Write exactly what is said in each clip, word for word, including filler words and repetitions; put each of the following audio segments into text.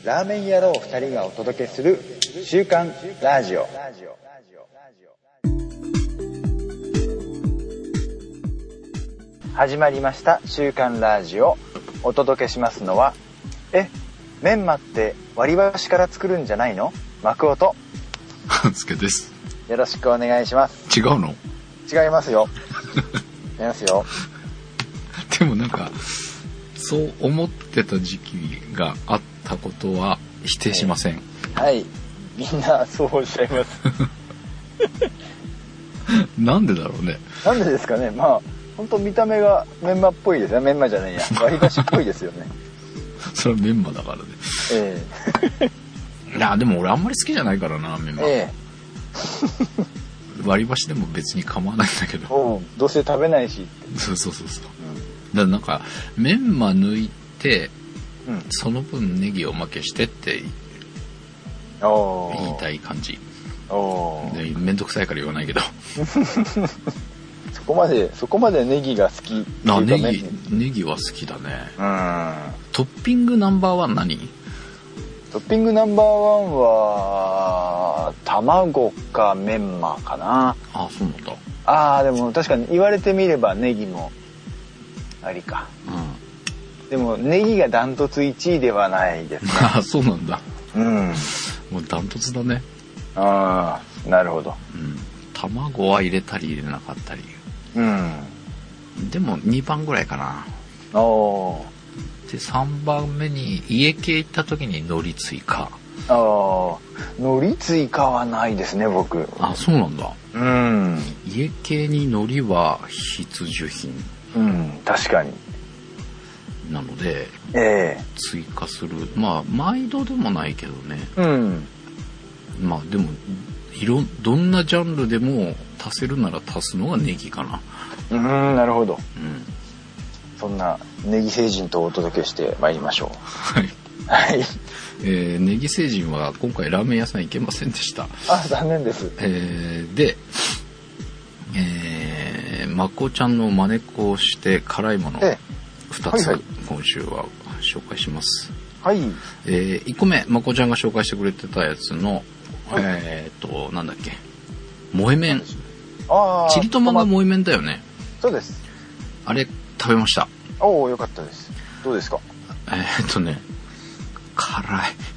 ラーメン野郎ふたりがお届けする週刊ラジオ。始まりました週刊ラジオ。お届けしますのは、え、メンマって割り箸から作るんじゃないの？マクオと半助です。 よろしくお願いします。 違うの？ 違いますよ。違いますよ。 でもなんかそう思ってた時期があったことは否定しません。 はい、はい、みんなそうおっしゃいます。 なんでだろうね。なんでですかね。まあ本当見た目がメンマっぽいですね。メンマじゃないや、割り箸っぽいですよね。 それはメンマだからね。ええー。いやでも俺あんまり好きじゃないからな、メンマ。ええー。割り箸でも別に構わないんだけど。 おう、どうせ食べないし。 そうそうそうそう。うん、だからなんかメンマ抜いて、うん、その分ネギをおまけしてって言いたい感じ。おー。めんどくさいから言わないけど。 そこまでそこまでネギが好きっていうか、 ネギネギは好きだね。うん。トッピングナンバーワン何？ トッピングナンバーワンは卵かメンマかな。 あ、そうなんだ。 ああ、でも確かに言われてみればネギもありか。うん。でもネギがダントツいちいではないですね。 あ、そうなんだ。 うん。 もうダントツだね。 ああ、なるほど。 うん。卵は入れたり入れなかったり。うん、でもにばんぐらいかな。おでさんばんめに家系行った時に海苔追加。 ああ、海苔追加はないですね僕。 あ、そうなんだ。 うん。 家系に海苔は必需品。 うん、確かに。 なので、 ええ、 追加する。まあ毎度でもないけどね。うん。まあでもいろどんなジャンルでも足せるなら足すのがネギかな。 うん、なるほど。うん、そんなネギ星人とお届けしてまいりましょう。 はい。 はい。 えー、ネギ星人は今回ラーメン屋さん行けませんでした。 あ、残念です。 えー、で、えー、まこちゃんの真似っこをして辛いものふたつ、はいはい、今週は紹介します。 はい。 えー、いっこめまこちゃんが紹介してくれてたやつの、はい、えーとなんだっけ、萌え麺。あ、チリトマが萌え麺だよね。 そうです。 あれ食べました。 おお、よかったです。どうですか？ えー、っとね辛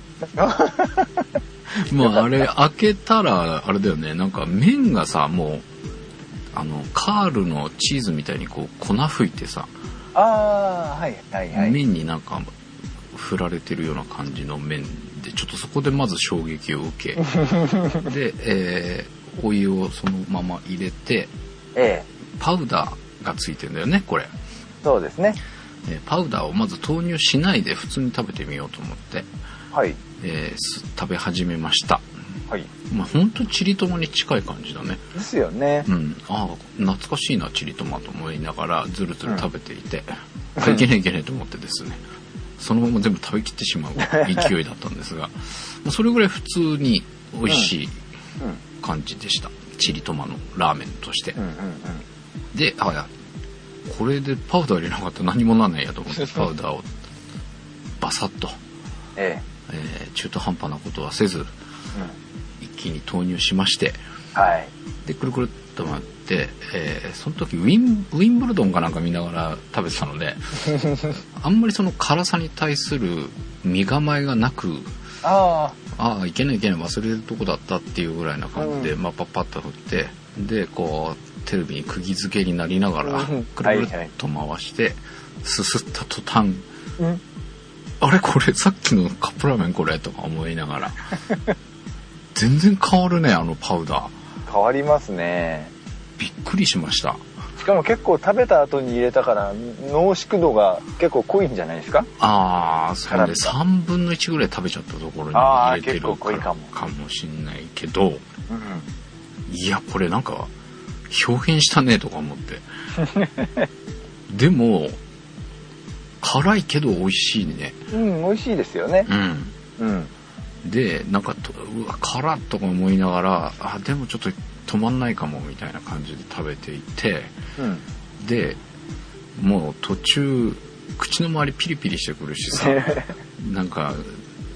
い。もうあれ開けたらあれだよね、なんか麺がさ、もうあのカールのチーズみたいにこう粉吹いてさ、 ああ、はいはいはい、 麺になんか振られてるような感じの麺で、ちょっとそこでまず衝撃を受けで、えー、お湯をそのまま入れて、ええ、パウダーがついてんだよねこれ。 そうですね。 えー、パウダーをまず投入しないで普通に食べてみようと思って、はい、えー、食べ始めました。はい。まあ本当チリトマに近い感じだね。 ですよね。 うん。ああ、懐かしいなチリトマと思いながらずるずる食べていて、うん、いけねえいけねえと思ってですね、そのまま全部食べきってしまう勢いだったんですがそれぐらい普通に美味しい感じでした、うんうん、チリトマのラーメンとして、うんうんうん、で、あ、やこれでパウダー入れなかったら何もなんないやと思ってパウダーをバサッと、えええー、中途半端なことはせず、うん、一気に投入しまして、はい、でくるくるっと回って、えー、その時ウィン、ウィンブルドンかなんか見ながら食べてたのであんまりその辛さに対する身構えがなく、ああいけないいけない忘れるとこだったっていうぐらいな感じで、うん、まあ、パッパッと振ってでこうテレビに釘付けになりながらくるくるっと回してすすった途端、うん、あれこれさっきのカップラーメンこれとか思いながら全然変わるね、あのパウダー変わりますね。 びっくりしました。 しかも結構食べた後に入れたから濃縮度が結構濃いんじゃないですか。 ああ、そうね、さんぶんのいちぐらい食べちゃったところに入れてるからかもしんないけど、うん、いやこれなんか表現したねとか思ってでも辛いけど美味しいね。 うん、美味しいですよね。 うん、うん、でなんかうわ辛っとか思いながら、あでもちょっと止まんないかもみたいな感じで食べていて、うん、でもう途中口の周りピリピリしてくるしさなんか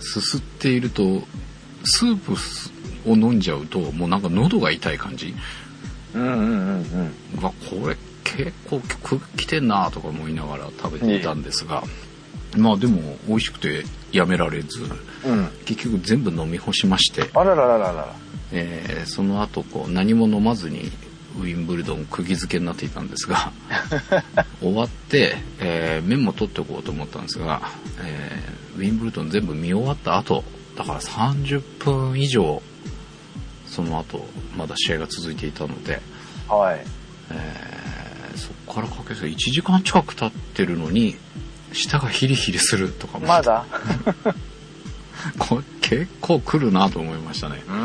すすっているとスープを飲んじゃうともうなんか喉が痛い感じ。 うんうんうんうん。 わ、これ結構きてんなとか思いながら食べていたんですが、まあでも美味しくてやめられず、うん、結局全部飲み干しまして、 あららららら、 えー、その後こう何も飲まずにウィンブルドン釘付けになっていたんですが終わって、えー、麺も取っておこうと思ったんですが、えー、ウィンブルドン全部見終わった後だからさんじゅっぷん以上その後まだ試合が続いていたので、 はい、 えー、そこからかけていちじかん近く経ってるのに舌がヒリヒリするとかもまだこれ結構来るなと思いましたね。うん、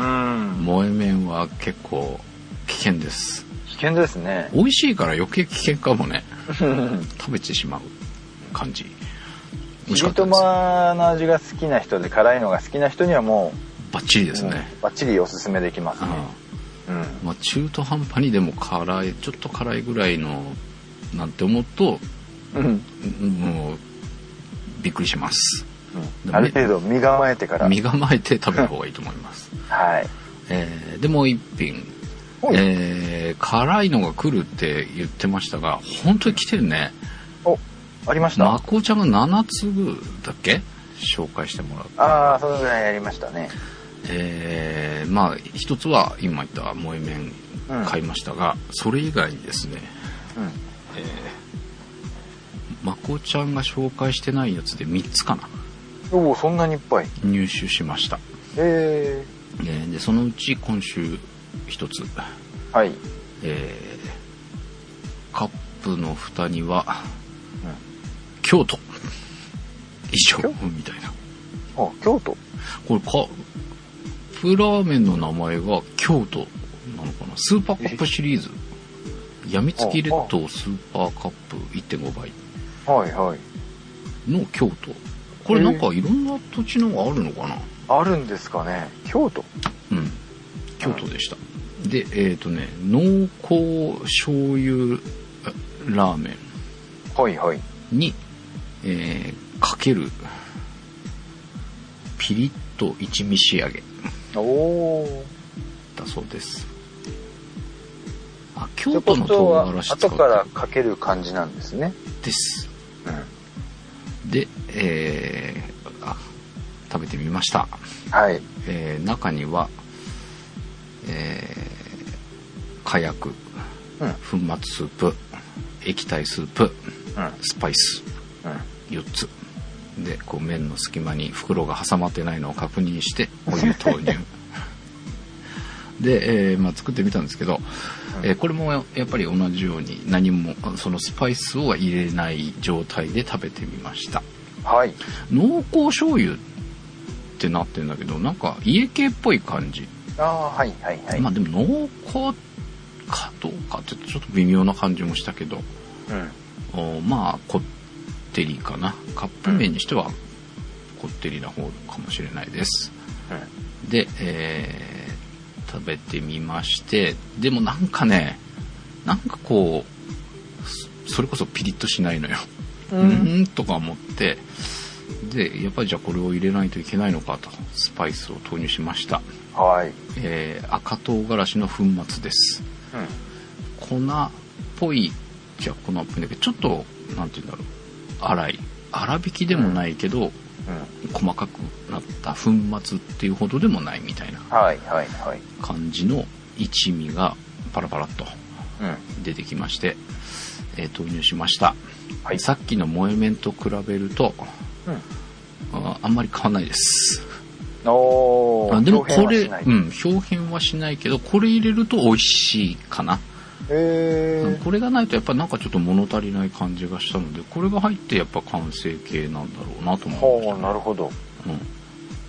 萌え麺は結構危険です。 危険ですね。 美味しいから余計危険かもね食べてしまう感じ。 チリトマの味が好きな人で辛いのが好きな人にはもうバッチリですね、 うん、バッチリおすすめできますね。 うん、まあ、中途半端にでも辛いちょっと辛いぐらいのなんて思うと、うん、もうびっくりします、 うん、ある程度身構えてから身構えて食べる方がいいと思いますはい、 えー、でもう一品、えー、辛いのが来るって言ってましたが本当に来てるね。 お、ありました。 まこちゃんがななつぶだっけ紹介してもらった。 ああ、そのぐらいやりましたね。 えー、まあ一つは今言った萌え麺買いましたが、うん、それ以外にですね、うん、えー、まこちゃんが紹介してないやつでみっつかな。 おお、そんなにいっぱい入手しました。 えー、 えー、でそのうち今週一つ、 はい、 えー、カップの蓋には、うん、京都以上みたいな。 あ、京都。 これかカップラーメンの名前が京都なのかな。スーパーカップシリーズやみつき列島スーパーカップ いってんご 倍はいはいの京都。これなんかいろんな土地のがあるのかな。 あるんですかね。京都。 うん、京都でした。うん、でえっ、ー、とね濃厚醤油ラーメンはいはいに、えー、かけるピリッと一味仕上げおだそうです。あ、京都の唐辛子使って後からかける感じなんですね。 です、うん、で、えー、あ食べてみました。 はい、 えー、中には、えー、火薬、うん、粉末スープ、液体スープ、うん、スパイス、うん、よっつでこう麺の隙間に袋が挟まってないのを確認してお湯投入で、えーまあ、作ってみたんですけど、えー、これもやっぱり同じように何もそのスパイスを入れない状態で食べてみました。 はい、 濃厚醤油ってなってるんだけどなんか家系っぽい感じ。 あ、はいはいはい。 まあでも濃厚かどうかってちょっと微妙な感じもしたけど、うん、おまあこってりかな。カップ麺にしてはこってりな方かもしれないです、うん、で、えー、食べてみまして、でもなんかねなんかこうそれこそピリッとしないのよ。うん、うんとか思ってでやっぱりじゃあこれを入れないといけないのかとスパイスを投入しました。 はい、 えー、赤唐辛子の粉末です、うん、粉っぽいじゃ粉っぽいんだけどちょっとなんて言うんだろう粗い粗挽きでもないけど、うんうん、細かくなった粉末っていうほどでもないみたいな感じの一味がパラパラっと出てきまして、うん、えー、投入しました、はい、さっきの萌え麺と比べると、うん、あ, あんまり変わんないです。 おあでもこれうん、表変はしないけどこれ入れると美味しいかな。 へー、 これがないとやっぱなんかちょっと物足りない感じがしたのでこれが入ってやっぱ完成形なんだろうなと思いました、ね、 なるほど、 うん、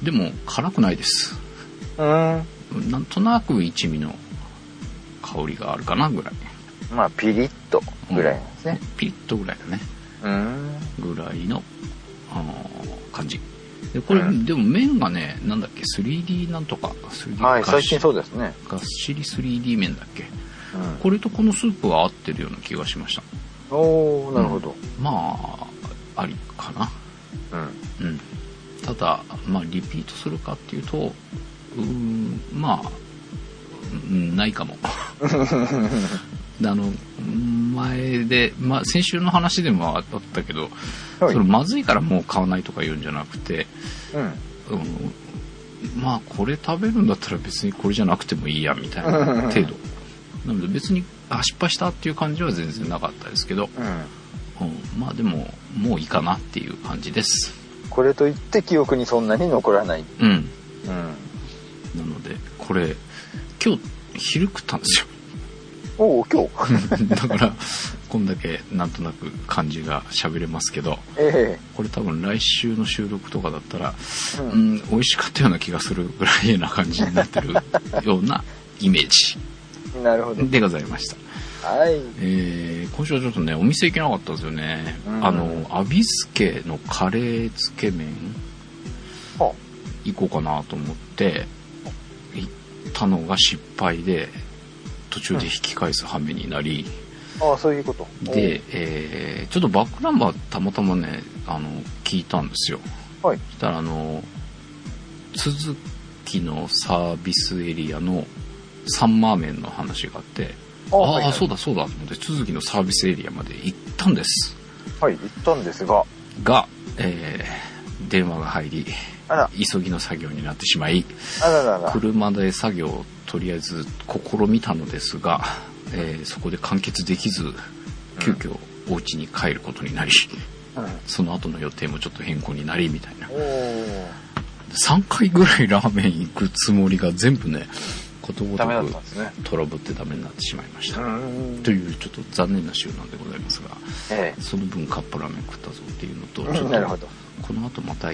でも辛くないです。 うん、 なんとなく一味の香りがあるかなぐらい。 まあピリッとぐらいなんですね、 うん、ピリッとぐらいだね。 うんぐらいの感じでこれ、うん、でも麺がねなんだっけ スリーディー なんとか スリーディーはい最近そうですねがっしり スリーディー 麺だっけ、 うん、 これとこのスープは合ってるような気がしました。 おー、なるほど、 うん、まあありかな。うん、うん、 ただ、まあ、リピートするかっていうと、うーん、まあ、うん、ないかも。あの、前で、まあ、先週の話でもあったけど、はい、それまずいからもう買わないとか言うんじゃなくて、うん、うん、まあ、これ食べるんだったら別にこれじゃなくてもいいや、みたいな程度。なので別に、あ、失敗したっていう感じは全然なかったですけど、うんうん、まあでも、もういいかなっていう感じです。 これといって記憶にそんなに残らない。 うん。うん。なので、これ、今日昼食ったんですよ。 おお、今日だから、こんだけなんとなく感じが喋れますけど、 ええ、 これ多分来週の収録とかだったら、うん、うん、美味しかったような気がするぐらいな感じになってるようなイメージ。 なるほど。 でございました。 はい。 えー、今週はちょっとね、お店行けなかったんですよね。うん、あの、アビスケのカレーつけ麺、は行こうかなと思って、行ったのが失敗で、途中で引き返す羽目になり、 うん、ああ、そういうこと。 で、えー、ちょっとバックナンバーたまたまね、あの、聞いたんですよ。 はい。 そしたら、あの、都築のサービスエリアのサンマーメンの話があって、ああ、はいはい、そうだそうだと思って都築のサービスエリアまで行ったんです。 はい、行ったんですが。 が、えー、電話が入り、あら、急ぎの作業になってしまい、 あららら、 車で作業をとりあえず試みたのですが、えー、そこで完結できず、急遽お家に帰ることになり、うん、その後の予定もちょっと変更になりみたいな。おさんかいぐらいラーメン行くつもりが全部ね、ことごとくトラブってダメになってしまいました。というちょっと残念な週なんでございますが、ええ、その分カップラーメン食ったぞっていうのと、ちょっとこの後また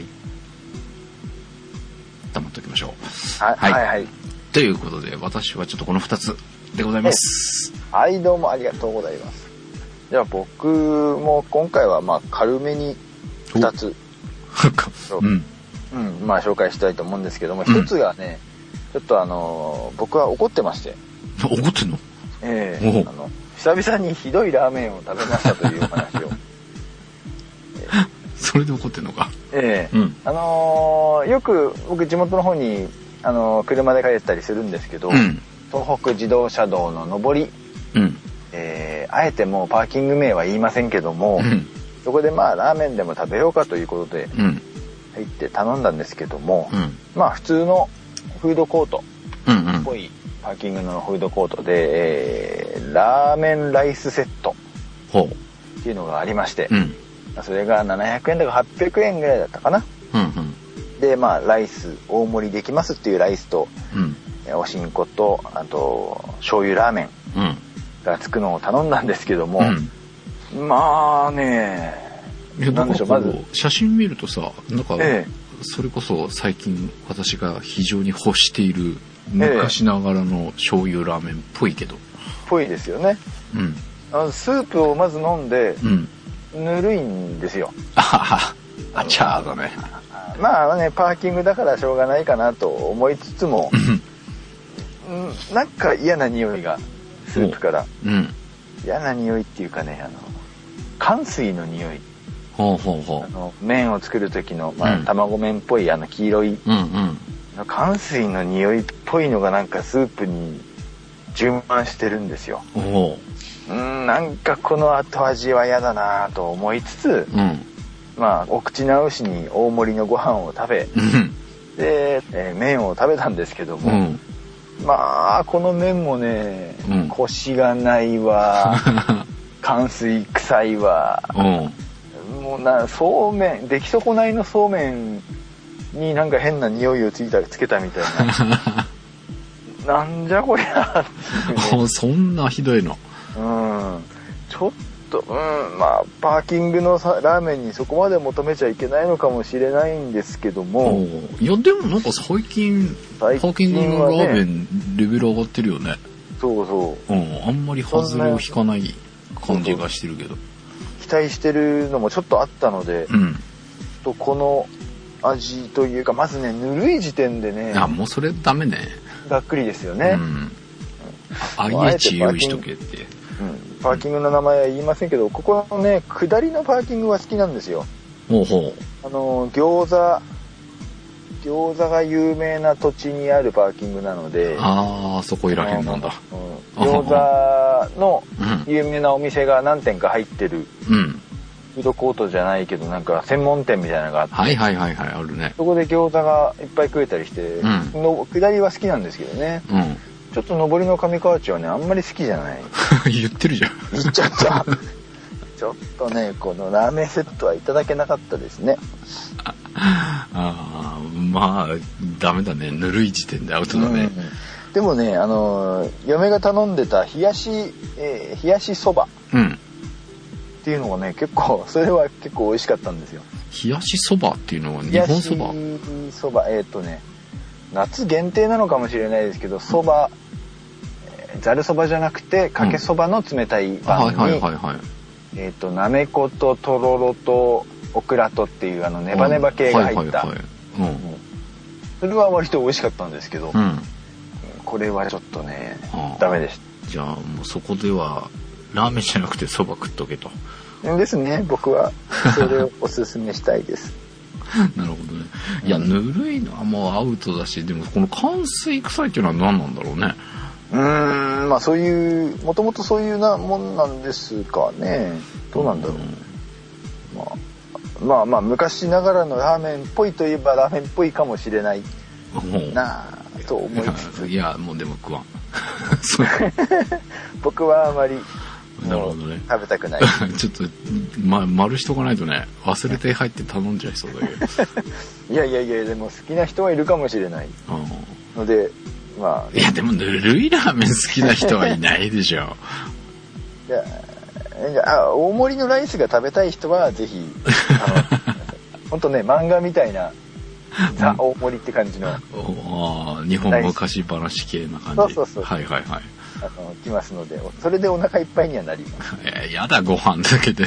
黙っておきましょう。 はい、はい、はいはい。 ということで私はちょっとこのふたつでございます。 はい、どうもありがとうございます。じゃあ僕も今回はまあ軽めにふたつ、うん、うん、まあ紹介したいと思うんですけども、ひとつがね、うん、ちょっとあのー、僕は怒ってまして。 怒ってんの？ ええー、あの久々にひどいラーメンを食べましたというお話を。 えー、それで怒ってんのか。 ええー、うん、あのー、よく僕地元の方にあのー、車で帰ったりするんですけど、うん、東北自動車道の上り、うん、えー、あえてもうパーキング名は言いませんけども、うん、そこでまあラーメンでも食べようかということで入って頼んだんですけども、うん、まあ普通のフードコートっぽいパーキングのフードコートで、えー、ラーメンライスセットっていうのがありまして、うん、それがななひゃくえんとかはっぴゃくえんぐらいだったかな、うんうん、でまあライス大盛りできますっていうライスと、うん、おしんことあと醤油ラーメンがつくのを頼んだんですけども、うん、まあねえなんでしょう、まず写真見るとさ、なんか、ええ、それこそ最近私が非常に欲している昔ながらの醤油ラーメンっぽいけど、 ぽいですよね。うん。あのスープをまず飲んで、うん、ぬるいんですよ。 あはは、あちゃーだね。 まあね、パーキングだからしょうがないかなと思いつつも、うん、なんか嫌な匂いがスープから、うん、嫌な匂いっていうかね、あの乾水の匂い。 ほうほうほう、 あの麺を作る時の、まあうん、卵麺っぽいあの黄色い、うんうん、乾水の匂いっぽいのがなんかスープに充満してるんですよ。おうん、なんかこの後味は嫌だなと思いつつ、うん、まあお口直しに大盛りのご飯を食べ、うん、で、えー、麺を食べたんですけども、うん、まあこの麺もね、うん、コシがないわ乾水臭いわ、うんもうなそうめん出来損ないのそうめんになんか変な匂いをついたつけたみたいななんじゃこりゃっていう、ね、 そんなひどいの。 うんちょっとうんまあパーキングのさラーメンにそこまで求めちゃいけないのかもしれないんですけども、 いやでもなんか最近パーキングのラーメンレベル上がってるよね。 そうそう、 うん、あんまり外れを引かない感じがしてるけど、 期待してるのもちょっとあったので、うん、とこの味というかまずねぬるい時点でね、 あもうそれダメね、 がっくりですよね。うん、 アイエイチ用意しとけって、 うん、パーキングの名前は言いませんけど、ここのね下りのパーキングは好きなんですよ。 ほうほう、あの餃子餃子が有名な土地にあるパーキングなので、 ああ、そこいらへんなんだ。 うん、餃子の有名なお店が何店か入ってる、うん、フードコートじゃないけどなんか専門店みたいなのがあって、 はいはいはいはい、あるね。 そこで餃子がいっぱい食えたりして、うん、の下りは好きなんですけどね。うん、ちょっと上りの上河内はねあんまり好きじゃない。 言ってるじゃん。 言っちゃった。ちょっとねこのラーメンセットはいただけなかったですね。 ああ、まあダメだね、ぬるい時点でアウトだね。 うん、でもねあの嫁が頼んでた冷やし、えー、冷やしそばっていうのがね結構それは結構美味しかったんですよ。 冷やしそばっていうのは日本そば？ 冷やしそば、えっとね夏限定なのかもしれないですけど、そばざるそばじゃなくてかけそばの冷たいパンに、はいはいはいはい、えっとなめこととろろとオクラとっていうあのネバネバ系が入った、それは割と美味しかったんですけど、うん、これはちょっとねダメでした。 じゃあもうそこではラーメンじゃなくてそば食っとけと。 ですね、僕はそれをおすすめしたいです。 なるほどね。いや、ぬるいのはもうアウトだし、でもこの寒水臭いっていうのは何なんだろうね。 うーん、まあそういうもともとそういうなもんなんですかね。どうなんだろう。うん、まあまあまあ昔ながらのラーメンっぽいといえばラーメンっぽいかもしれないなあと思いつつ。 いやもうでも食わん。 僕はあまり。 なるほどね。 食べたくない。 ちょっと、ま、丸しとかないとね、忘れて入って頼んじゃいそうだけど。 いやいやいや、でも好きな人はいるかもしれないので、まあ。 いやでもぬるいラーメン好きな人はいないでしょ。 いや、あ、大盛りのライスが食べたい人はぜひ、あの、ほんとね、漫画みたいな、ザ大盛りって感じの。 ああ、日本昔話系な感じ。 そうそうそう。 はいはいはい。 あの来ますので、それでお腹いっぱいにはなります。 えー、やだご飯だけで。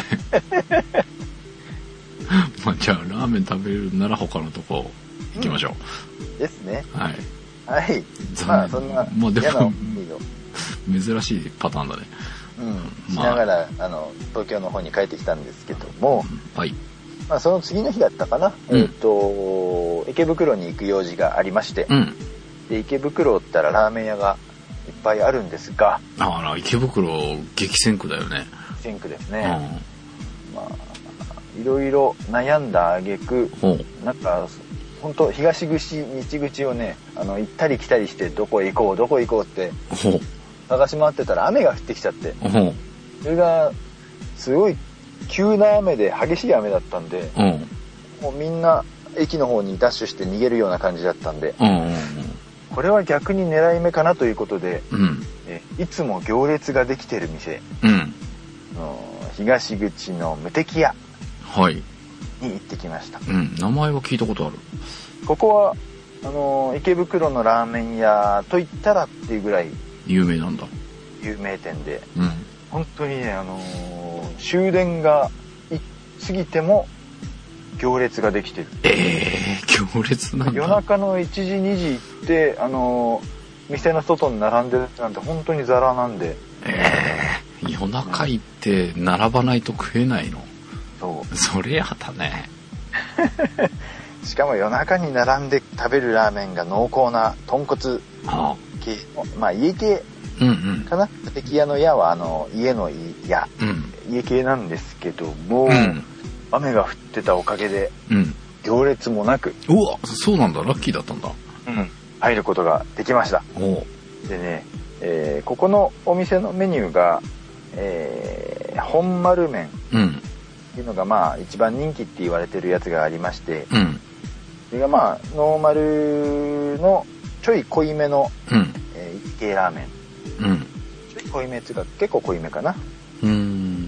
まあじゃあラーメン食べるなら他のとこ行きましょう。 うん、ですね。 はい。 はい。まあそんなまあでも珍しいパターンだね。 うん。しながら、まあ、あの東京の方に帰ってきたんですけども、 はい。 まあその次の日だったかな。うん、えっと池袋に行く用事がありまして、うん、で池袋ったらラーメン屋がいっぱいあるんですが、 あら池袋激戦区だよね。 激戦区ですね。うん、まあいろいろ悩んだ挙句、なんか本当東口西口をね、あの行ったり来たりしてどこへ行こうどこへ行こうって探し回ってたら雨が降ってきちゃって、それがすごい急な雨で激しい雨だったんで、もうみんな駅の方にダッシュして逃げるような感じだったんで。うんうんうん、これは逆に狙い目かなということで、うん、えいつも行列ができてる店、うん、東口の無敵屋に行ってきました。 はい、うん、名前は聞いたことある。 ここはあの池袋のラーメン屋といったらっていうぐらい有名なんだ。 有名店で、うん、本当にね、あのー、終電が過ぎても行列ができてる。 えー、行列なんだ。 夜中のいちじにじ行ってあのー、店の外に並んでるなんて本当にザラなんで。 えー、夜中行って並ばないと食えないの。そう。それやだね。 しかも夜中に並んで食べるラーメンが濃厚な豚骨系、はあ、まあ家系かな。無敵屋の屋はあの家の屋、うん、家系なんですけども。うん、雨が降ってたおかげで、うん、行列もなく、 うわ、そうなんだ、ラッキーだったんだ。 うん、入ることができました。おでね、えー、ここのお店のメニューが、えー、本丸麺っていうのがまあ一番人気って言われてるやつがありまして、うん、それがまあノーマルのちょい濃いめの、うんえー、一系ラーメン、うん、ちょい濃いめっていうか結構濃いめかな、うん、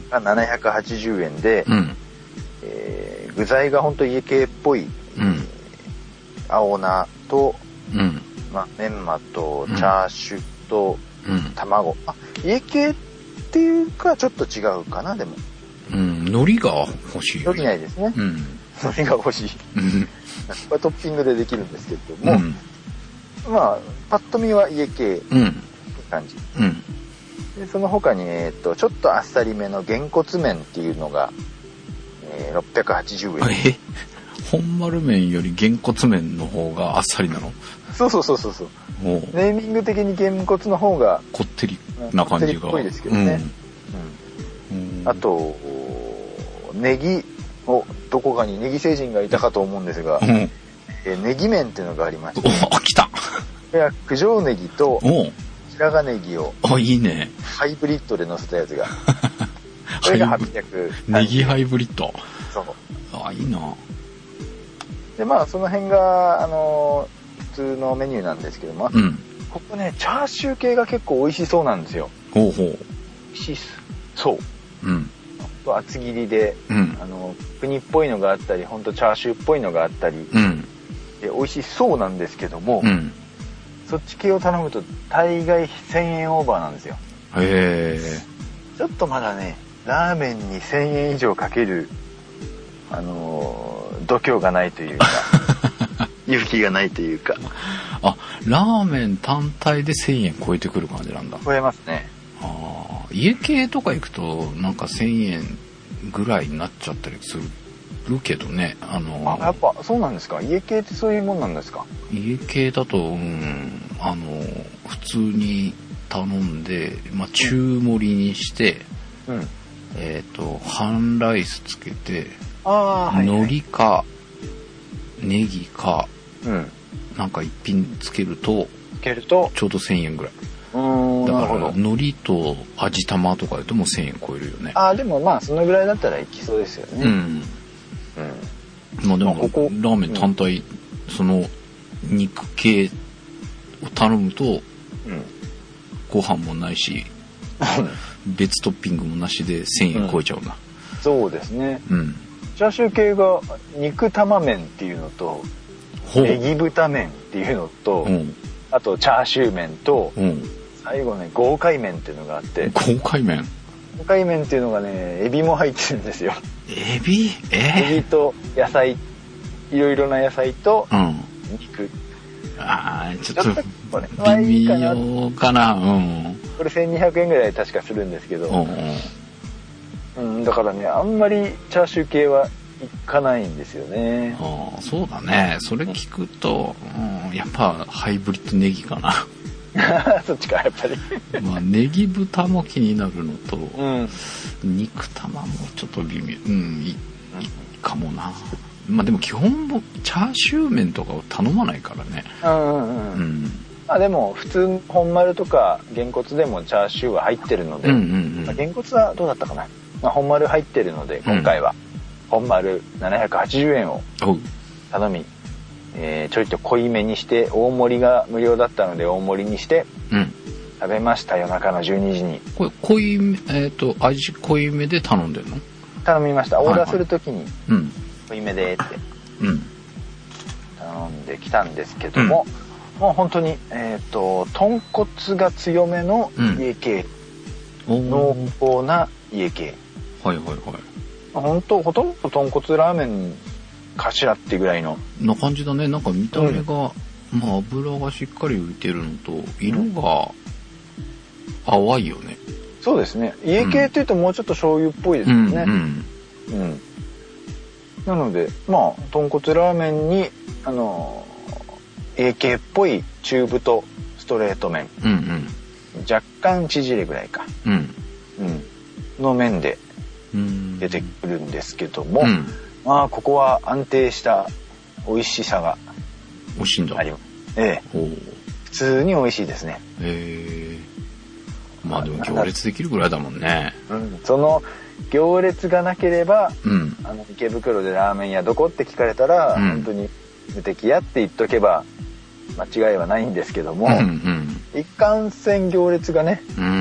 がななひゃくはちじゅうえんで、うんえー、具材がほんと家系っぽい、うん、青菜と、うんまあ、メンマとチャーシューと、うん、卵、あ家系っていうかちょっと違うかな。でも、 うん、海苔が欲しいよね。 海苔ないですね、うん、海苔が欲しいこれトッピングでできるんですけども、うん、まあパッと見は家系って感じ、うん、でその他に、えー、とちょっとあっさりめのげんこつ麺っていうのがろっぴゃくはちじゅうえん。 え本丸麺よりげんこつ麺の方があっさりなの？ そうそうそうそうそう。ネーミング的にげんこつの方がこってりな感じが。 こってりっぽいですけどね。うんうん、あとネギをどこかにネギ星人がいたかと思うんですが、うん、えネギ麺っていうのがありまして。 お、来た。これは九条ネギと白髪ネギをあいいね。 ハイブリッドで乗せたやつが。これがはっぴゃく。 ネギハイブリッド。 そう。 あいいな。 でまあその辺があの普通のメニューなんですけども、うん、ここねチャーシュー系が結構美味しそうなんですよ。 ほうほう。 美味しいっす。そう。うん。厚切りで、うん、あの国っぽいのがあったり、本当チャーシューっぽいのがあったり、うん、で美味しそうなんですけども、うん、そっち系を頼むと大概せんえんオーバーなんですよ。 へー。ちょっとまだねラーメンにせんえん以上かけるあのー、度胸がないというか勇気がないというか。 あ、ラーメン単体でせんえん超えてくる感じなんだ。 超えますね。 あ、家系とか行くとなんかせんえんぐらいになっちゃったりするけどね。あのあ、やっぱそうなんですか。家系ってそういうもんなんですか。 家系だと、うん、あの普通に頼んで、まあ、中盛りにして、うん、えっと半ライスつけて、 あ、 海苔かネギか、うん、なんか一品つけるとつけるとちょうどせんえんぐらい。 うーん、 だから海苔と味玉とかだともうせんえん超えるよね。 ああ、でもまあそのぐらいだったらいきそうですよね。うん。 うん、まあでも、まあ、ここラーメン単体、うん、その肉系を頼むと、うん、ご飯もないし別トッピングもなしでせんえん超えちゃうな。 うん、そうですね。うん。チャーシュー系が肉玉麺っていうのとネギ豚麺っていうのと、うん、あとチャーシュー麺と、うん、最後ね豪快麺っていうのがあって。 豪快麺豪快麺っていうのがねエビも入ってるんですよ。 エビ、えー、 エビと野菜、いろいろな野菜と肉、うん、 ああちょっと微妙かな。うん、 これせんにひゃくえんぐらい確かするんですけど、うん、うん、だからねあんまりチャーシュー系はいかないんですよね。 ああ、そうだね。それ聞くと、うん、やっぱハイブリッドネギかな。 そっちかやっぱり。 まあネギ豚も気になるのと、うん、肉玉もちょっと微妙、うん、いいかもな。まあでも基本もチャーシュー麺とかを頼まないからね。 うんうんうん。うん、まあでも普通本丸とかげんこつでもチャーシューは入ってるので、うんうんうん、まあ、げんこつはどうだったかな。まあ、本丸入ってるので今回は本丸ななひゃくはちじゅうえんを頼み、えー、ちょいと濃いめにして大盛りが無料だったので大盛りにして、うん、食べました。夜中のじゅうにじに。 これ濃いめ、えーと、味濃いめで頼んでるの？ 頼みました。オーダーするときに濃いめでって、うん、頼んできたんですけども、うん、もう本当に、えーと、豚骨が強めの家系、うん、濃厚な家系。 はいはいはい。 本当ほとんど豚骨ラーメンかしらってぐらいのな感じだね。なんか見た目が、うん、まあ油がしっかり浮いてるのと色が淡いよね。 そうですね。家系って言うともうちょっと醤油っぽいですよね。うん、うんうん、なのでまあ豚骨ラーメンにあの家系っぽい中太ストレート麺、うんうん、若干縮れぐらいか、うんうん、の麺で出てくるんですけども、うん、まあここは安定した美味しさが美味しいんだ。 あります。ええ、普通に美味しいですね。 へえ。まあでも行列できるぐらいだもんね。 うん、その行列がなければ、うん、あの池袋でラーメン屋どこって聞かれたら、うん、本当に無敵屋って言っとけば間違いはないんですけども、うんうん、一貫線行列がね、うん、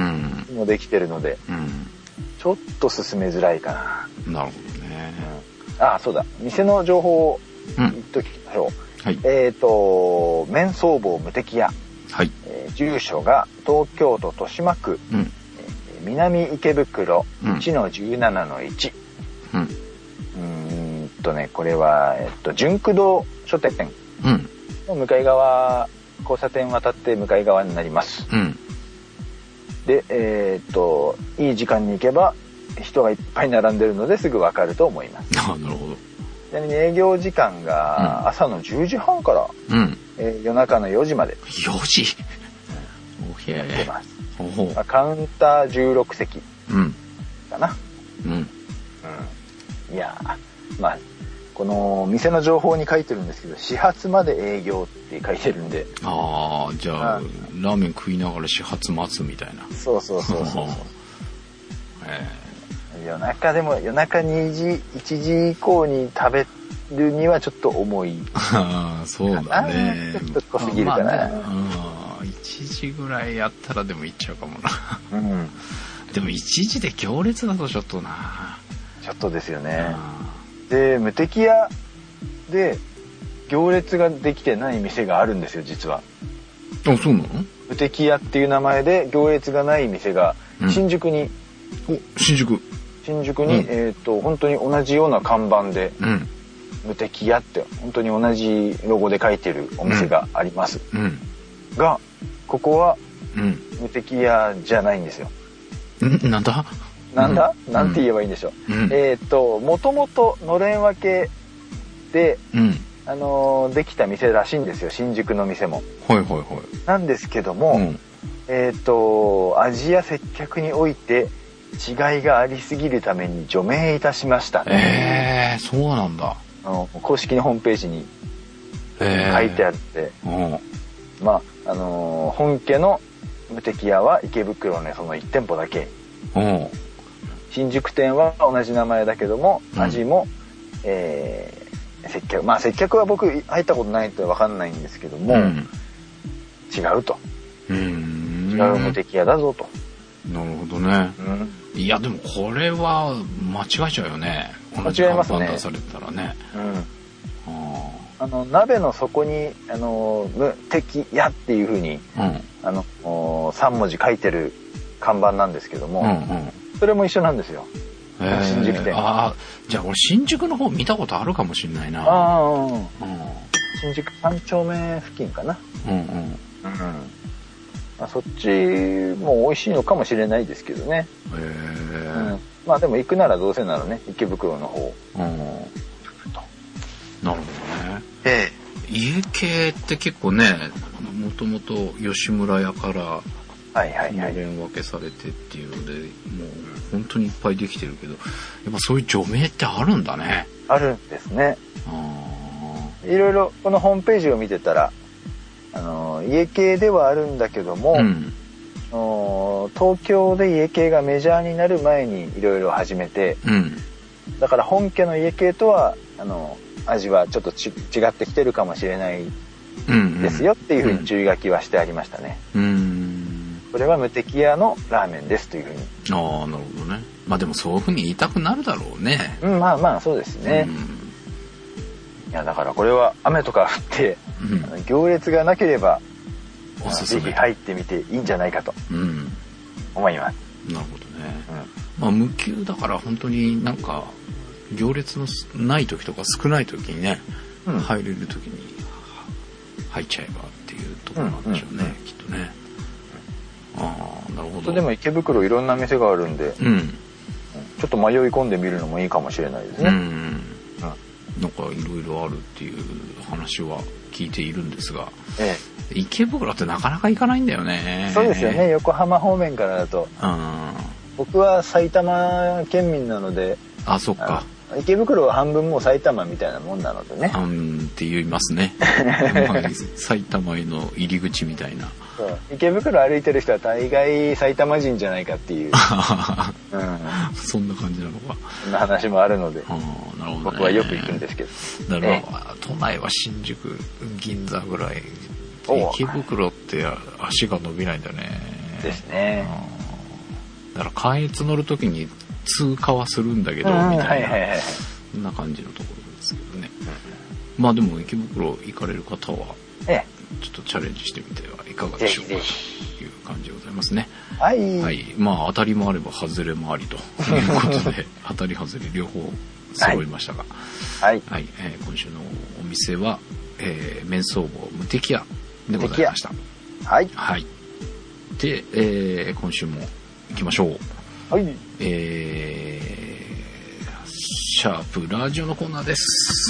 もうできてるので。うん、ちょっと進めづらいかな。なるほどね。 うん、ああ、そうだ。店の情報を言っときましょう。うんはい、えっ、ー、と、麺相坊無敵屋。はい。えー、住所が東京都豊島区、うん、えー、南池袋 いちのじゅうななのいち。うん。うーんとね、これは、えっ、ー、と、純駆動書店の向かい側、交差点渡って向かい側になります。うん。で、えー、っといい時間に行けば人がいっぱい並んでるのですぐ分かると思います。 あ、なるほど。 ちなみに営業時間が朝のじゅうじはんから、うんえー、夜中のよじまで。 よじおへやってます。まあ、カウンターじゅうろくせきかな。うん。うん。いやー、まあ、この店の情報に書いてるんですけど、始発まで営業って書いてるんで。 ああ、じゃあ、ラーメン食いながら始発待つみたいな。 そうそうそうそうそう。えー、夜中でも夜中にじ、いちじ以降に食べるにはちょっと重い。 ああ、そうだね。 ちょっと濃すぎるかな。まあね、 うん。いちじぐらいやったらでも行っちゃうかもな。うん。でもいちじで行列だとちょっとな。 ちょっとですよね。で、無敵屋で行列ができてない店があるんですよ、実は。 あ、そうなの？ 無敵屋っていう名前で行列がない店が新宿に、 うん、お、新宿新宿に、うん、えっと本当に同じような看板で、うん、無敵屋って本当に同じロゴで書いてるお店があります、うん、がここは、うん、無敵屋じゃないんですよ。 ん、なんだなんだ、うん、なんて言えばいいんでしょう、うん、えっともともとのれん分けで、うん、あのー、できた店らしいんですよ、新宿の店も。 はいはいはい。 なんですけども、うん、えっと味や接客において違いがありすぎるために除名いたしましたね。えー、そうなんだ。 あの公式のホームページに書いてあって、えー、まああのー、本家の無敵屋は池袋のそのいち店舗だけ。うん新宿店は同じ名前だけども、うん、味も、えー、接客まあ接客は僕入ったことないと分かんないんですけども、うん、違うと、うん、違う無敵屋だぞと。 なるほどね、うん、いやでもこれは間違えちゃうよね。 間違えますね。 出されたらね、うん、 ああの鍋の底にあの無敵屋っていう風に、うん、あのさん文字書いてる看板なんですけども、うんうんそれも一緒なんですよ。新宿店。 ああ、じゃあ俺新宿の方見たことあるかもしれないな。 ああ、うん、新宿三丁目付近かな。うんうん。うん、まあ、そっちも美味しいのかもしれないですけどね。へえ、うん。まあでも行くならどうせならね、池袋の方。うん。なるほどね。ええ。家系って結構ね、もともと吉村屋から。 はいはいはい、 のれん分けされてっていうのでもう本当にいっぱいできてるけどやっぱそういう除名ってあるんだね。 あるんですね。いろいろこのホームページを見てたらあの家系ではあるんだけども、うん、東京で家系がメジャーになる前にいろいろ始めて、うん、だから本家の家系とはあの味はちょっとち違ってきてるかもしれないですよっていうふうに注意書きはしてありましたね。うんうんこれは無敵屋のラーメンですというふうに。 ああ、なるほどね。まあでもそういうふうに言いたくなるだろうね。 うん、まあまあそうですね。うん、いやだからこれは雨とか降って、うん、行列がなければおすすめぜひ入ってみていいんじゃないかと思います。 うん、なるほどね。うん、まあ無給だから本当になんか行列のない時とか少ない時にね、うん、入れる時に入っちゃえばっていうところなんでしょうね、うんうんうん、きっとね。ああ、なるほど。 でも池袋いろんな店があるんで、うん、ちょっと迷い込んでみるのもいいかもしれないですね。うん、うん、 なんかいろいろあるっていう話は聞いているんですが、ええ、池袋ってなかなか行かないんだよね。 そうですよね。横浜方面からだと。うん、僕は埼玉県民なので。 あ、そっか。 池袋は半分もう埼玉みたいなもんなのでね。 うんって言いますね。埼玉への入り口みたいな。 そう池袋歩いてる人は大概埼玉人じゃないかっていう、うん、 そんな感じなのか。 そんな話もあるので、あなるほどね、僕はよく行くんですけど。 なるほど。都内は新宿、銀座ぐらい。池袋って足が伸びないんだね。 ですね。 だから関越乗るときに通過はするんだけど、みたいな、はいはいはい、そんな感じのところですけどね。うん、まあでも池袋行かれる方は、ええ、ちょっとチャレンジしてみてはいかがでしょうかという感じでございますね。はい。はい。まあ当たりもあれば外れもありということで当たり外れ両方揃いましたが、はい。はい。えー、今週のお店は、えー、麺相坊無敵屋でございました。はい。はい。で、えー、今週も行きましょう。はい。えー、 シャープラジオのコーナーです。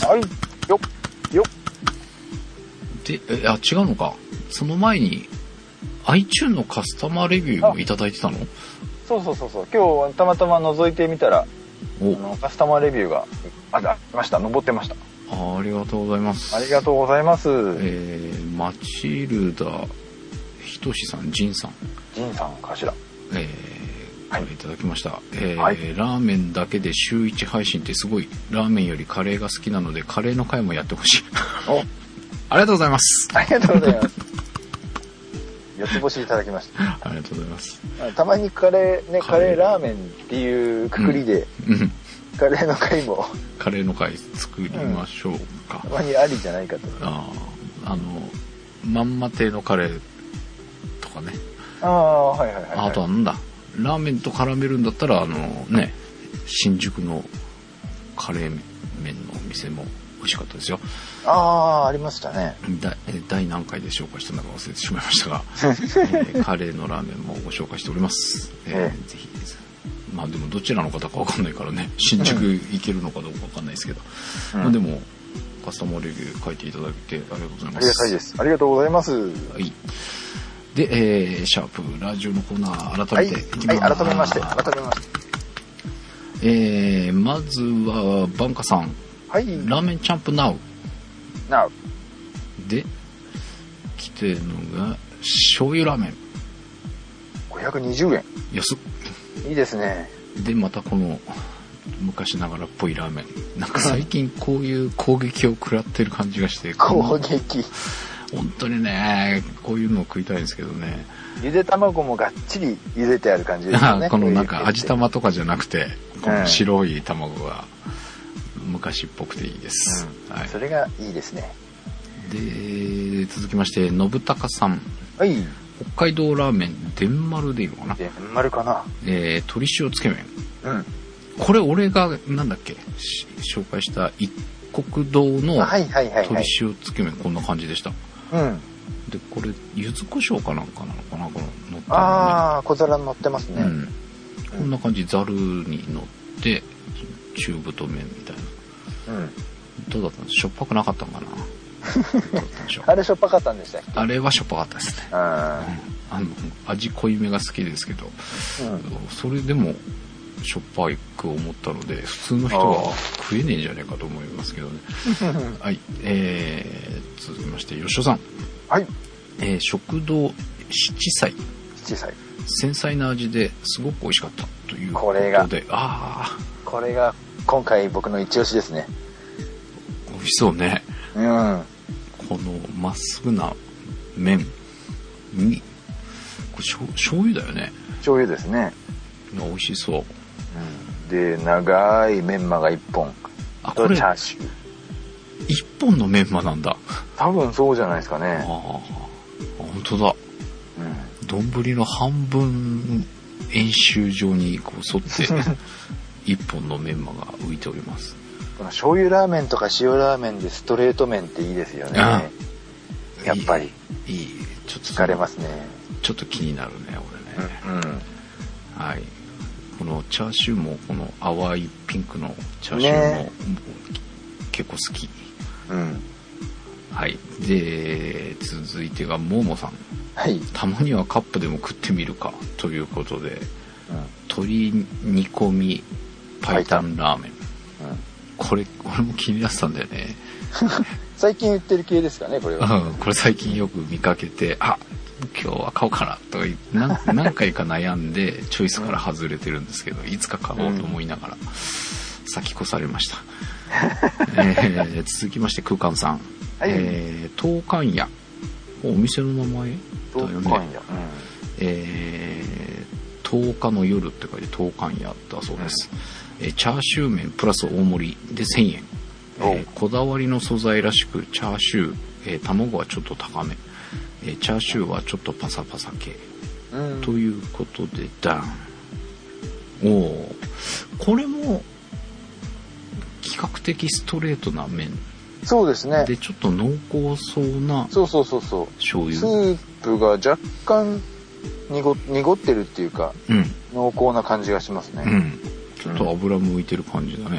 はい。よっ。よっ。 で、え、あ、違うのか。その前に、iTunes のカスタマーレビューをいただいてたの？ そうそうそうそう。今日たまたま覗いてみたら、あのカスタマーレビューがありました。登ってました。 あ、ありがとうございます。 ありがとうございます。 えー、マチルダひとしさん、ジンさん。 ジンさんかしら。 えー、これいただきました。はい、えーはい、 ラーメンだけで週いち配信ってすごい。ラーメンよりカレーが好きなので、カレーの回もやってほしい。 お、 ありがとうございます。 ありがとうございます。四つ星いただきました。 ありがとうございます。 たまにカレーね、カレーラーメンっていうくくりで、うんうん、カレーの回もカレーの回作りましょうか。 うん、たまにありじゃないかと。 ああ、あのまんま亭のカレーとかね。 ああ、はいはいはい、はい。 あとはなんだ、ラーメンと絡めるんだったらあのね、新宿のカレー麺のお店も美味しかったですよ。 ああ、ありましたね。 だ第何回で紹介したのか忘れてしまいましたが、えー、カレーのラーメンもご紹介しております。えー、ぜひです。まあでもどちらの方かわかんないからね、新宿行けるのかどうかわかんないですけど、うん、まあでもカスタマーレビュー書いていただいてありがとうございます。 ありがたいです。ありがとうございます。はい。で、えー、シャープラジオのコーナー改めていきます。 はい、はい、改めまして、改めまして。 えー、まずはバンカさん。 はい。 ラーメンチャンプナウ。 ナウ。 で、来てるのが醤油ラーメン。 ごひゃくにじゅうえん。 安っ。 いいですね。 で、またこの昔ながらっぽいラーメン。なんか最近こういう攻撃を食らってる感じがして。 攻撃。 本当にね、こういうのを食いたいんですけどね。 ゆで卵もがっちり茹でてある感じですよね。 このなんか味玉とかじゃなくて、この白い卵が昔っぽくていいです。 うん、はい、それがいいですね。 で、続きまして、信孝さん。 はい。 北海道ラーメン、伝丸でいいのかな？ 伝丸かな。 えー、鶏塩つけ麺。 うん。 これ俺が、なんだっけ、紹介した一国堂の鶏塩つけ麺、こんな感じでした。 うん。 で、これ、柚子胡椒かなんかなのかな、この乗ってるのね。 ああ、小皿に乗ってますね。うん。 こんな感じ、ざるに乗って、中太麺みたいな。うん。どうだったの？しょっぱくなかったのかな？ あれしょっぱかったんでしたっけ？ あれはしょっぱかったですね。あ、うん、あの味濃いめが好きですけど、うん、それでもしょっぱく思ったので普通の人は食えねえんじゃねえかと思いますけどね。はい、えー、続きまして吉尾さん。 はい。 えー、食堂七菜。 七菜。 繊細な味ですごく美味しかったということで。 これが。 ああ。 これが今回僕の一押しですね。 美味しそうね。 うん。 このまっすぐな麺にこれしょ醤油だよね。 醤油ですね。 美味しそう。 うん、で長いメンマがいっぽんとチャーシュー。 いっぽんのメンマなんだ。 多分そうじゃないですかね。ああ、 本当だ。丼、うん、の半分円周状にこう沿っていっぽんのメンマが浮いております。 醤油ラーメンとか塩ラーメンでストレート麺っていいですよね。やっぱりいい、いい、ちょっと疲れますね。 ちょっと気になるね俺ね、うんうん、はい。このチャーシューもこの淡いピンクのチャーシューも、ね、結構好き、うん、はい。で続いてがももさん、はい、たまにはカップでも食ってみるかということで、うん、鶏煮込み白湯ラーメン、これ俺も気になってたんだよね。 最近売ってる系ですかねこれは。 うん、これ最近よく見かけて、あ、今日は買おうかなとか何, 何回か悩んでチョイスから外れてるんですけど、いつか買おうと思いながら先越されました。えー、続きまして空間さん、はい、えー、東館屋、お店の名前だよね。東館屋、うん、えー、とおかの夜って書いて東館屋だそうです。うん、えー、チャーシュー麺プラス大盛りでせんえん、えー、こだわりの素材らしくチャーシュー、えー、卵はちょっと高め、えー、チャーシューはちょっとパサパサ系、うん、ということでダン。おお、これも比較的ストレートな麺。 そうですね。 でちょっと濃厚そうな、 そうそうそうそう、 醤油、 スープが若干濁, 濁ってるっていうか、うん、濃厚な感じがしますね。 うん、ちょっと油も浮いてる感じだね。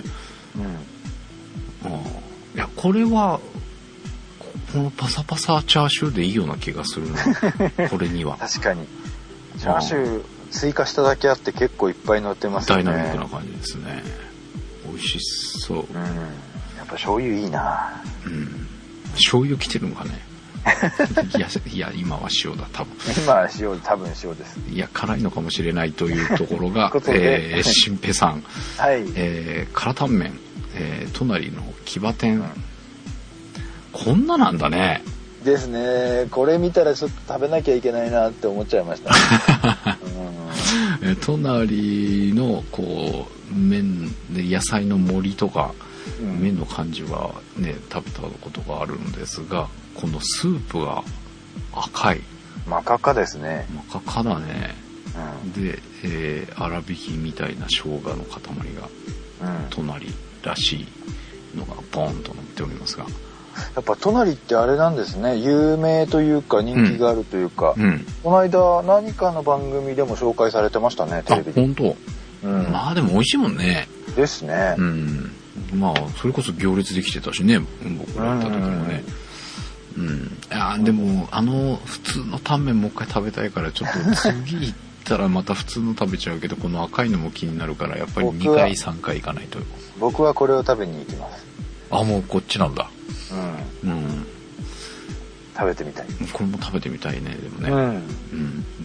うん、いやこれはこのパサパサチャーシューでいいような気がするなこれには確かにチャーシュー追加しただけあって結構いっぱい乗ってますよね。 ダイナミックな感じですね。美味しそう、うん、 やっぱ醤油いいな、 うん、醤油来てるのかねいや、いや今は塩だ多分今は塩多分塩です。 いや辛いのかもしれないというところがえー、新平さん、 はいえー、辛タンメン、えー、隣の騎馬店、うん、こんななんだねですね。これ見たらちょっと食べなきゃいけないなって思っちゃいました、ねうん、隣のこう麺で野菜の盛りとか、うん、麺の感じはね食べたことがあるんですが、このスープが赤い真っ赤っかですね。 真っ赤っかだね、うん、で、えー、粗挽きみたいな生姜の塊が隣らしいのがポンと乗っておりますが、 やっぱ隣ってあれなんですね。有名というか人気があるというか、うんうん、この間何かの番組でも紹介されてましたね、テレビで。 あ、本当、うん、まあでも美味しいもんね。 ですね、 うん、まあそれこそ行列できてたしね、僕ら行った時もね、うん、うん、いやでもあの普通のタンメンもう一回食べたいからちょっと次行ったらまた普通の食べちゃうけどこの赤いのも気になるからやっぱりにかいさんかい行かないと。 僕はこれを食べに行きます。 あ、もうこっちなんだ。うん、うん、 食べてみたい。 これも食べてみたいね。でもね、うんうん、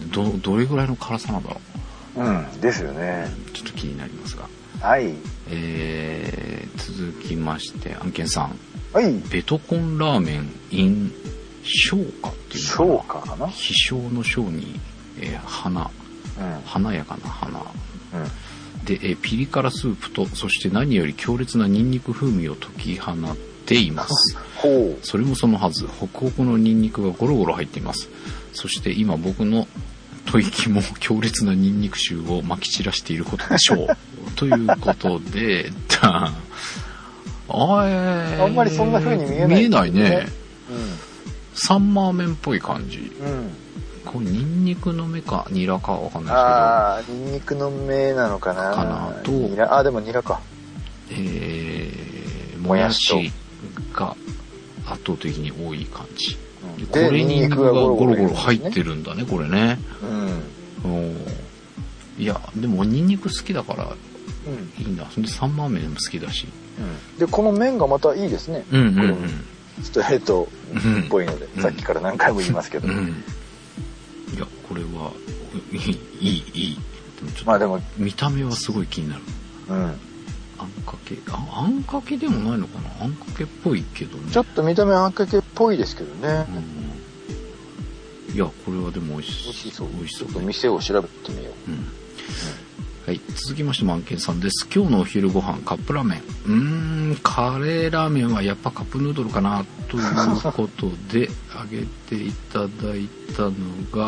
どどれぐらいの辛さなんだろう。うんですよね。 ちょっと気になりますが。 はい。 えー、続きまして案件さん。 はい。 ベトコンラーメン in 昇華っていうのかな。昇華かな。 飛翔の翔に、えー、花、うん、華やかな花。うんで、えー、ピリ辛スープとそして何より強烈なニンニク風味を解き放っていますほう。それもそのはず、ホクホクのニンニクがゴロゴロ入っています。そして今僕の吐息も強烈なニンニク臭を撒き散らしていることでしょうということであ、えー、 あんまりそんな風に見えない、 ね、見えないね、うん、サンマーメンっぽい感じ、うん、これニンニクの芽かニラかわかんないですけど、 ああニンニクの芽なのかなかなと、 ニラ、あでもニラか、 えー、もやしが圧倒的に多い感じ、うん、これニンニクがゴロゴロ入ってるんだねこれね、うん、いやでもニンニク好きだからいいんだ、そんでサンマー麺も好きだし、 うん、でこの麺がまたいいですね、うんうんうん、ストレートっぽいので、うん、さっきから何回も言いますけど、うんうん、いやこれはいいいいいいまあでも見た目はすごい気になる、うん、あんかけ あ, あんかけでもないのかな、あんかけっぽいけどね、 ちょっと見た目あんかけっぽいですけどね、 うん、いやこれはでも美味しそう、 美味しそう、ちょっと店を調べてみよう、うんうん、 はい、続きましてマンケンさんです。今日のお昼ご飯カップラーメン、うーんカレーラーメンはやっぱカップヌードルかなということであげていただいたのが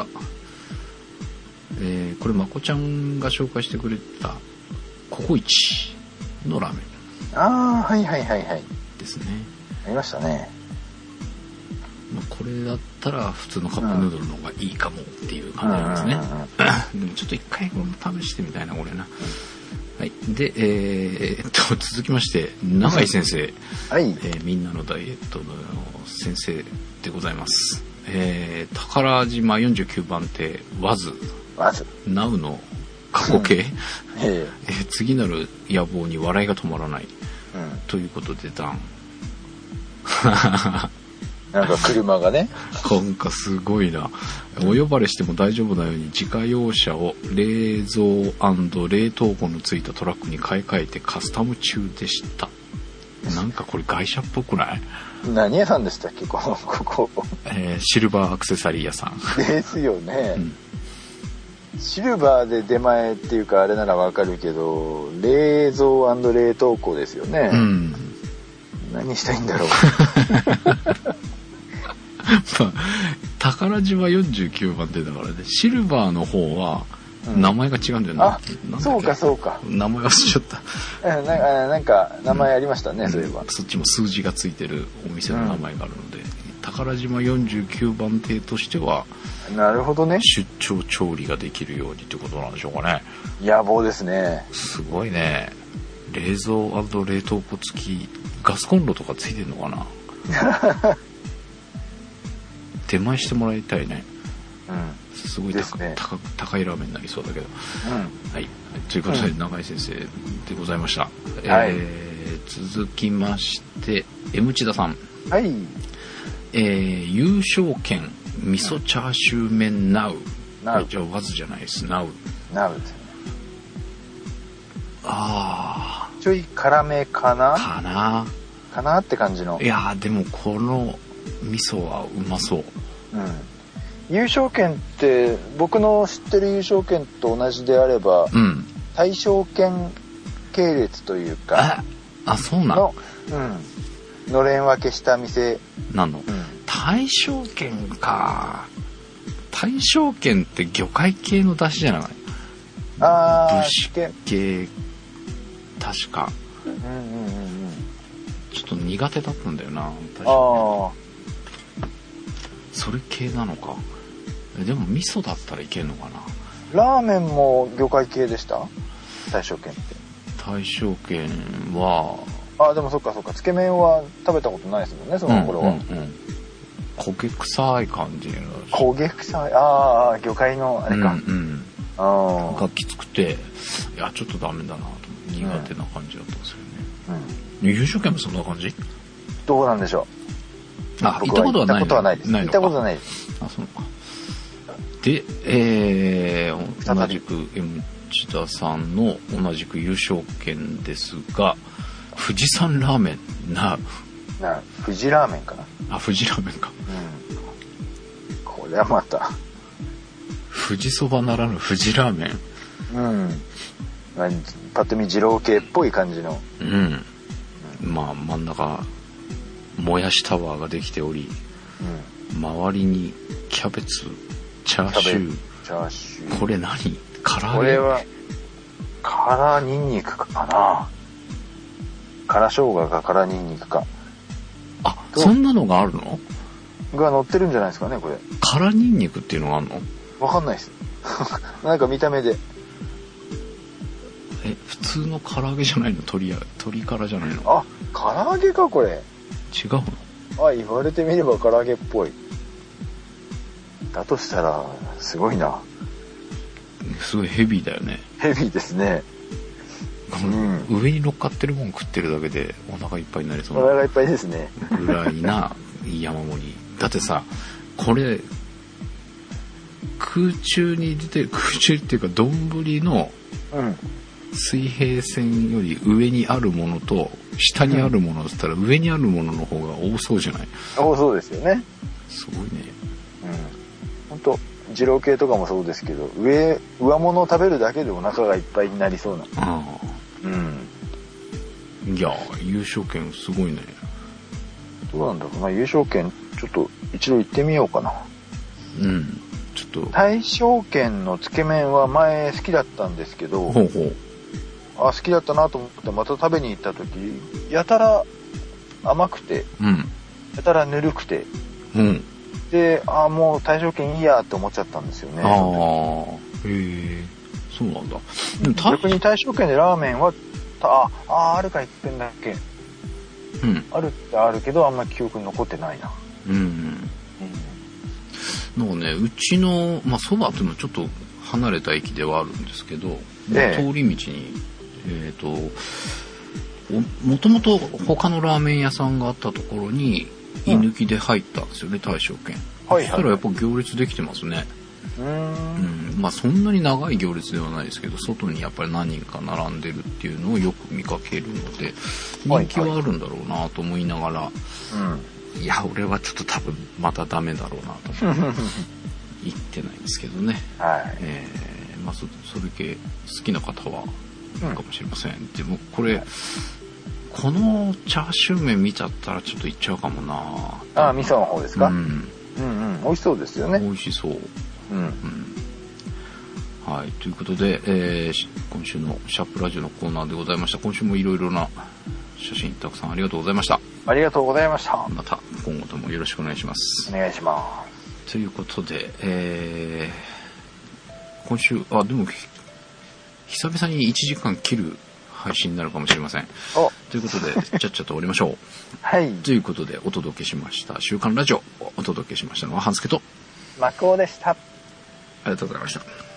えー、これまこちゃんが紹介してくれたココイチのラーメン、ああはいはいはいはいですね、 ありましたね、 まあ、これだったら普通のカップヌードルの方がいいかもっていう感じなんですね、でもちょっと一回これ試してみたいなこれな、はい、で、えー、っと続きまして永井先生、はいえー、みんなのダイエットの先生でございます、えー、宝島よんじゅうきゅうばんてわずわずナウの過去形、えー、次なる野望に笑いが止まらない、うん、ということでダンなんか車がねなんかすごいな、お呼ばれしても大丈夫なように自家用車を冷蔵&冷凍庫のついたトラックに買い替えてカスタム中でした。なんかこれ外車っぽくない？ 何屋さんでしたっけこのここ、 えー、シルバーアクセサリー屋さんですよね、うんシルバーで出前っていうかあれならわかるけど冷蔵&冷凍庫ですよね、うん、何したいんだろうまあ、宝島よんじゅうきゅうばんてだからね、シルバーの方は名前が違うんだよな、 うん、あそうかそうか名前忘れちゃったな, なんか名前ありましたね、うん、そういえばそっちも数字がついてるお店の名前があるので、うん、宝島よんじゅうきゅうばんてとしてはなるほどね、 出張調理ができるようにってことなんでしょうかね。 野望ですね。 すごいね。 冷蔵&冷凍庫付きガスコンロとかついてんのかな出前してもらいたいね。うん、すごい 高,、ね、高, 高いラーメンになりそうだけど、うん、はい。ということで、永井先生でございました。はい、えー、続きまして M 千田さん。 はい。 えー、優勝券味噌チャーシュー麺 ナウ。ナウ。じゃあわずじゃないです。ナウ。 ナウですね。 ああ。ちょい辛めかな。 かな。 かなって感じの。 いやーでもこの味噌はうまそう。 うん。優勝券って僕の知ってる優勝券と同じであれば、うん、大勝券系列というか、 あ、あそうなの、 うん、のれん分けした店なの、うん、大勝券か。大勝券って魚介系の出汁じゃない？ ああ、 武士系確か、うんうんうんうん、ちょっと苦手だったんだよな。確かに。あ、それ系なのか。でも味噌だったらいけるのかな。 ラーメンも魚介系でした？大勝券って。 大勝券はあ、でもそっかそっか。つけ麺は食べたことないですもんね、その頃は。うんうんうん、 焦げ臭い感じ。 焦げ臭い。ああ、魚介のあれか。うんうん、 あがきつくて、いやちょっとダメだなと苦手な感じだったんですよね。うん、優勝券もそんな感じ？ どうなんでしょう。あ、行ったことはない。 行ったことはないです。行ったことないです。 あ、そうか。で、えー、同じく M 千田さんの同じく優勝券ですが、富士山ラーメンなな富士ラーメンかな。 あ、富士ラーメンか。 うん、これはまた富士そばならぬ富士ラーメン。 うん。まあ、ぱっと見二郎系っぽい感じの。 うん。うん、まあ真ん中もやしタワーができており、うん、周りにキャベツ。チャーシュー。 チャーシュー。 これ何？唐揚げ？ これは、辛ニンニクかな。辛生姜か辛ニンニクか。 あ、そんなのがあるの？ が乗ってるんじゃないですかね、これ。 辛ニンニクっていうのがあるの？ わかんないです。なんか見た目で。 え、普通の唐揚げじゃないの？鶏や、鶏辛じゃないの？ あ、唐揚げか、これ。 違うの？ あ、言われてみれば唐揚げっぽい。だとしたらすごいな。 すごいヘビーだよね。 ヘビーですね。 うん、上に乗っかってるもん食ってるだけでお腹いっぱいになりそうな。 お腹いっぱいですね。 ぐらいな山盛り。だってさ、これ空中に出てる、空中っていうか丼の水平線より上にあるものと下にあるものだったら上にあるものの方が多そうじゃない？ 多そうですよね。 すごいね。 本当二郎系とかもそうですけど、上上物を食べるだけでお腹がいっぱいになりそうな。ああ、 うん。いや優勝券すごいね。 どうなんだろうな、優勝券ちょっと一度行ってみようかな。 うん。ちょっと大勝券のつけ麺は前好きだったんですけど、ほうほう、あ、好きだったなと思ってまた食べに行った時、やたら甘くて、うん、やたらぬるくて。うん。で、ああ、もう大勝券いいやって思っちゃったんですよね。ああ、 へえ、そうなんだ。 逆に大勝券でラーメンは、ああ、あるか一遍だけ。うん。あるってあるけど、あんまり記憶に残ってないな。うん。うん。 なんかね、うちの、まあ、そばっていうのはちょっと離れた駅ではあるんですけど、ええ、通り道に、えっと、もともと他のラーメン屋さんがあったところに、居抜きで入ったんですよね、大勝券。はいはい。そしたらやっぱ行列できてますね。うーん。うん。まあそんなに長い行列ではないですけど、外にやっぱり何人か並んでるっていうのをよく見かけるので、人気はあるんだろうなと思いながら、はいはい、うん、いや、俺はちょっと多分またダメだろうなと思って言ってないんですけどね。はい。えー、まあそ、それ系好きな方はいるかもしれません。うん、でもこれ、はい、このチャーシュー麺見ちゃったらちょっといっちゃうかもな。 ああ、味噌の方ですか？うん。うんうん。美味しそうですよね。 美味しそう。うん。うん、はい。ということで、えー、今週のシャープラジオのコーナーでございました。今週もいろいろな写真たくさんありがとうございました。 ありがとうございました。 また今後ともよろしくお願いします。 お願いします。 ということで、えー、今週、あ、でも、久々にいちじかん切る配信になるかもしれません。 おということで、ちゃっちゃと終わりましょう。 はい。 ということで、お届けしました。週刊ラジオをお届けしましたのは、半助と、 マクオでした。ありがとうございました。